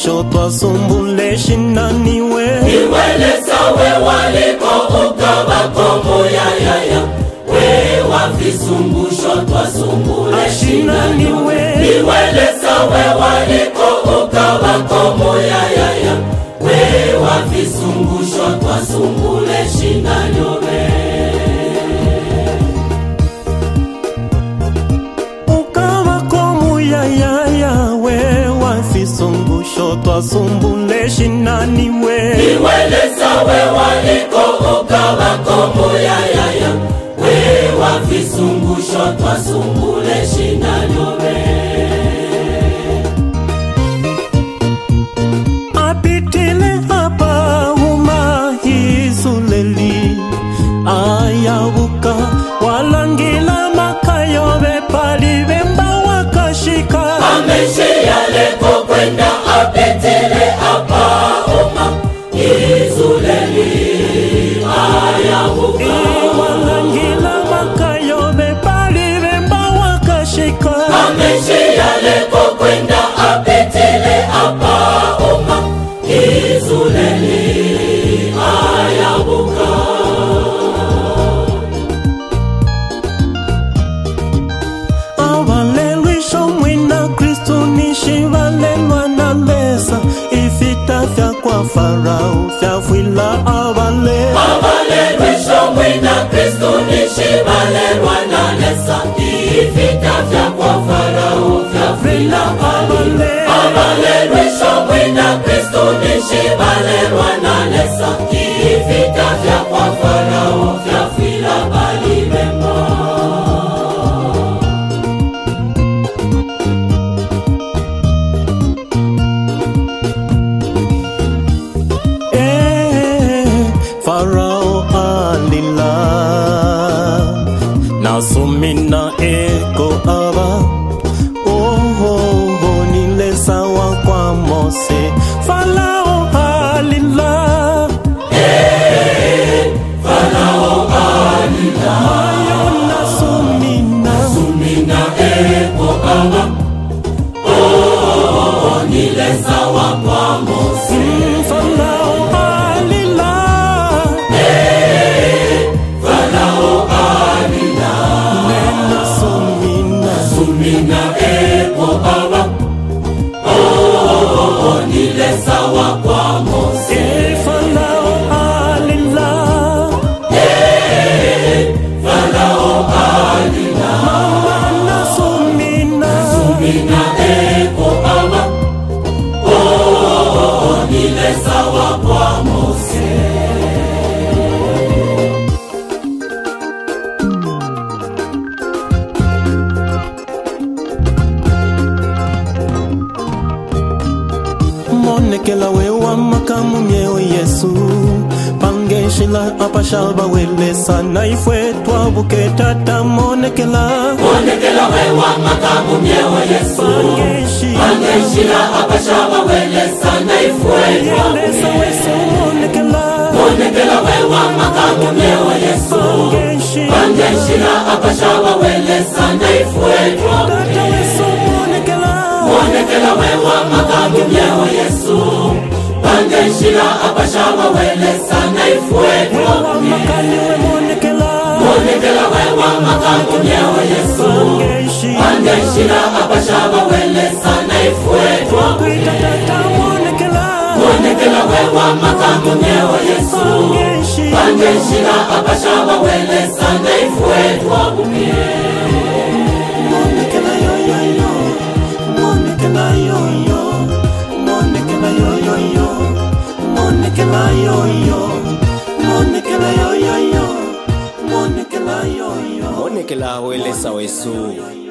kushoto asumbule shinani we niweleza we waliko ukabako moyayaya we wafisumbusho twasumbule shinani we niweleza we waliko ukabako moyayaya we wafisumbusho twasumbule shinani we Fisungusho twasumbule shinani we niweleza we waliko ukabako moyayaya we wafisumbusho twasumbule shinani we apitile hapa umahizuleli ayabuka walangila makayobe pali bemba wakashika ameshiyaleko kwenda apitile hapa umahizuleli ayabuka walangila makayobe pali bemba wakashika ameshiyaleko kwenda apitile hapa umahizuleli ayabuka kwa Farao fyafwila abale Wisho mwina Kristo nishibale wanalesa ifita fya kwa Farao fyafwila abale Wisho mwina Kristo nishibale wanalesa ifita fya kwa Farao fyafwila bali bema Farao alila nasumina eko aba nile sawa kwa Mose Farao alila Farao alila nasumina eko aba nile sawa kwa Mose Sumina eko baba nile sawa kwa Mose Farao alila Farao alila Sumina eko baba nile sawa kwa Mose monekela wewa makamu myeo Yesu pangeshila apashalba wele sana ifwe twabuke tata monekela wewa makamu myeo Yesu pangeshila apashalba wele sana ifwe yelesa wesu monekela wewa makamu myeo Yesu pangeshila apashalba wele sana ifwe tata wesu monekela wewa makamu myeo Yesu pangeshila apashaba wele sana ifwe wewa makani we monekela wewa makamu myeo Yesu pangeshila apashaba wele sana ifwe monekela wewa makamu myeo Yesu pangeshila apashaba wele sana ifwe twabumie monekela yo monekela wele sawesu